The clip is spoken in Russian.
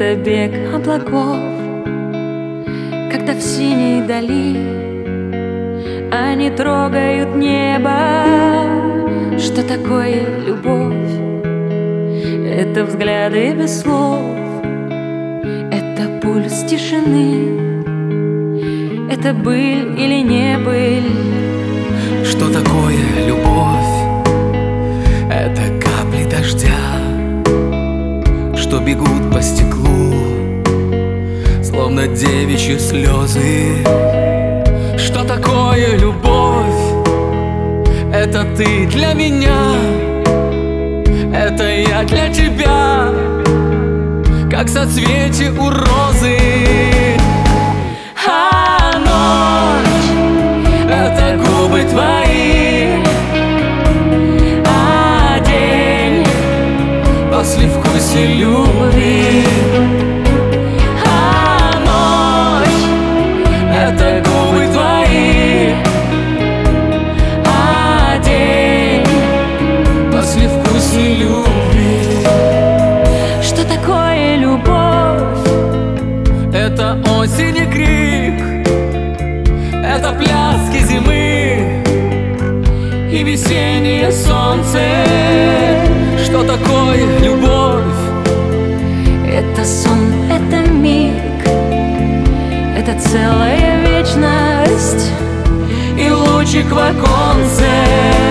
это бег облаков, когда в синей дали они трогают небо. Что такое любовь? Это взгляды без слов, это пульс тишины, это быль или не быль. Что такое любовь? Это капли дождя, что бегут по стеклу, словно девичьи слезы. Что такое любовь? Это ты для меня, это я для тебя, как соцветие у розы. А ночь — это губы твои, а день — послевкусие любви. а ночь — это губы твои, а день. послевкусие любви. Что такое любовь? Это осень и крик, это пляски зимы и весеннее солнце. Что такое любовь? Это сон, это миг, это целая вечность И лучик в оконце.